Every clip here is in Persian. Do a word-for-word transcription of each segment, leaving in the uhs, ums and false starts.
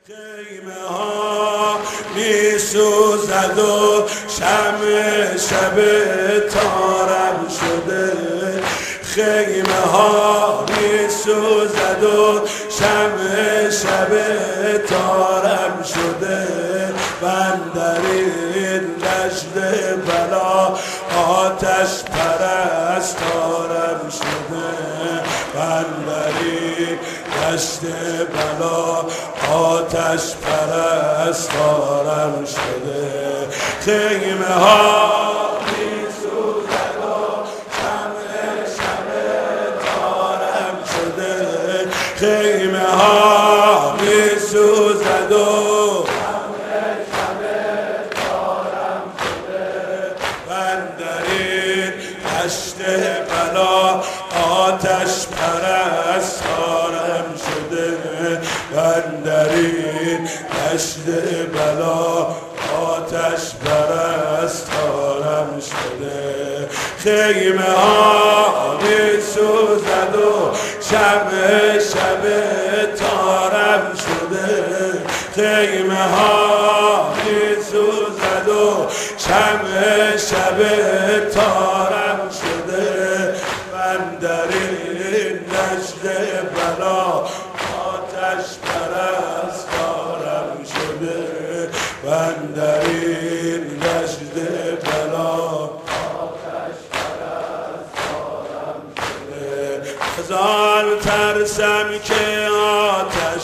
خیمه ها می سوزد و شمع شب تارم شده. خیمه ها می سوزد و شمع شب تارم شده. من در این دشت بلا آتش پرستارم شده. من در این دشت بلا آتش پرستارم شده. خیمه ها می سوزد و شمع شب تارم شده. خیمه ها می سوزد و شمع شب تارم شده. من در این دشت بلا آتش پرستارم شده. من در این دشت بلا آتش پرستارم شده. خیمه ها می سوزد و شمع شب تارم شده. خیمه ها می سوزد و شمع شب تارم شده. من در این دشت بلا آتش پرستارم شده. من در این دشت بلا آتش پرستارم شده. از آن ترسم که آتش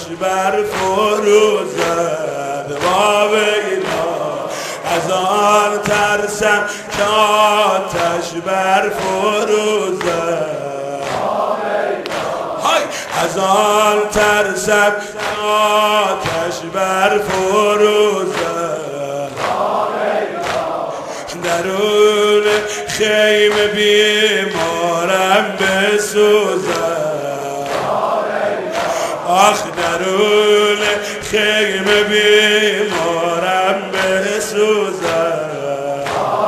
برفروزد با ویلا. از آن ترسم که آتش برفروزد. از آن ترسم که آتش برفروزد. درون خیمه بیمارم بسوزد. آخ درون خیمه بیمارم بسوزد.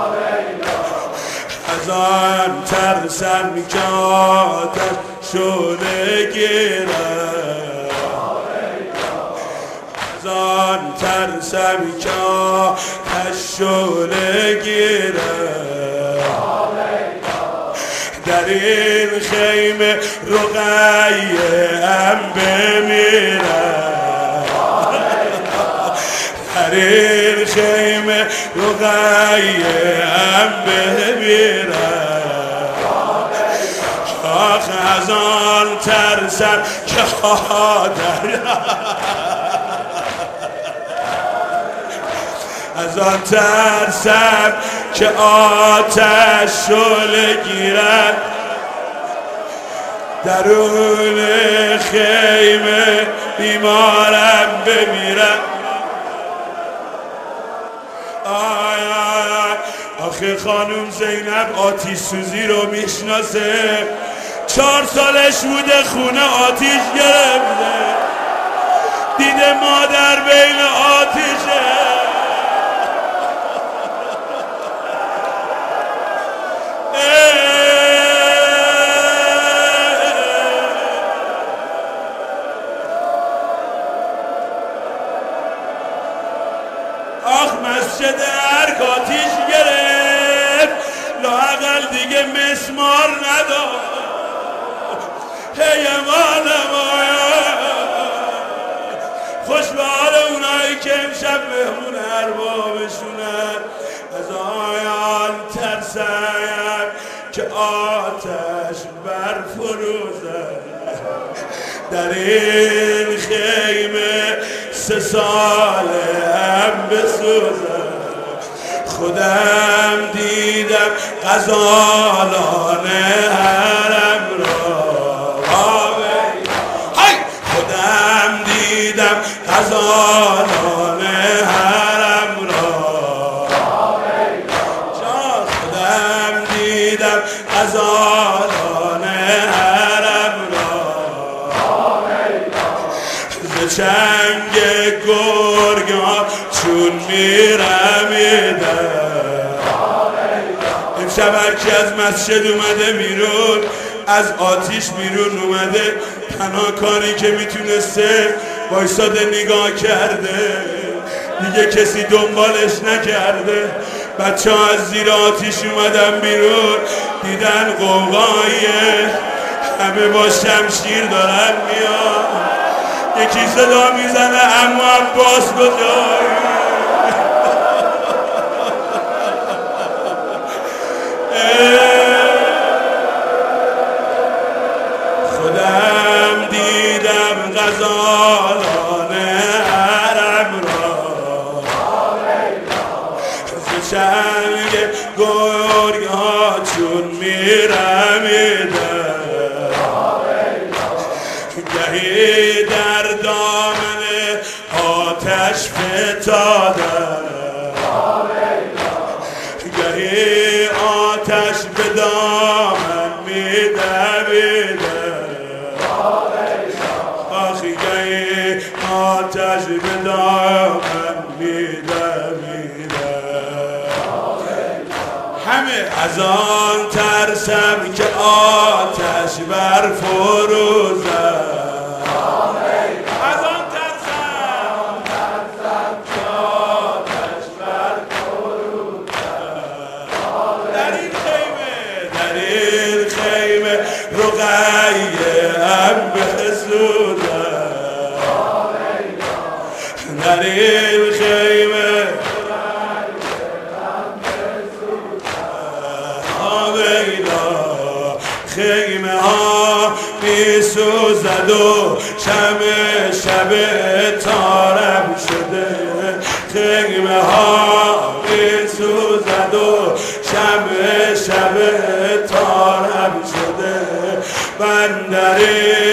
از آن ترسم که آتش شعله گیرد. از آن ترسم که آتش شعله گیرد. در این خیمه رقیه ام بمیرد. در این خیمه رقیه ام بمیرد. آخ از آن ترسم که آدر از آن ترسم که آتش شعله گیرد. درون خیمه بیمارم بمیرد. آی آی آخه خانم زینب آتیش سوزی رو میشناسه. چهار سالش بوده خونه آتیش گرفته. دیده مادر بین آتیشه. آخ مسجد ارک آتیش گرفت. لااقل دیگه مسمار نداشت. هی مالم آیا خوش به حال اونایی که امشب مهمون اربابشونن. از آیان ترسم که آتش برفروزد. در این خیمه سه ساله هم بسوزد. خودم دیدم غزالان حرم را. خودم دیدم غزالان حرم را. خودم دیدم غزالان حرم را. ز چنگ گرگان چون میرمیدم. امشب هرکی از مسجد اومده بیرون، از آتیش بیرون اومده، تنها کاری که میتونسته وایساده نگاه کرده، دیگه کسی دنبالش نکرده. بچه ها از زیر آتیش اومدن بیرون، دیدن قوقاییه، همه با شمشیر دارن میان. یکی صدا میزنه اما عباس کجایی؟ خودم دیدم غزالان عرب را، ز چنگ گرگ ها چون میرمیدن، گهی در دامن آتش فتادن، گهی آتش به دامن میدویدن، آخی گهی آتش به دامن میدویدن. همه از آن ترسم که آتش بر فروزم، از آن ترسم که آتش بر فروزم. در این خیمه در این خیمه رقیه ام بسوزم، در این خیمه خیمه ها می سوزد و شمع شب تارم شده، خیمه ها می سوزد و شمع شب تارم شده. بندری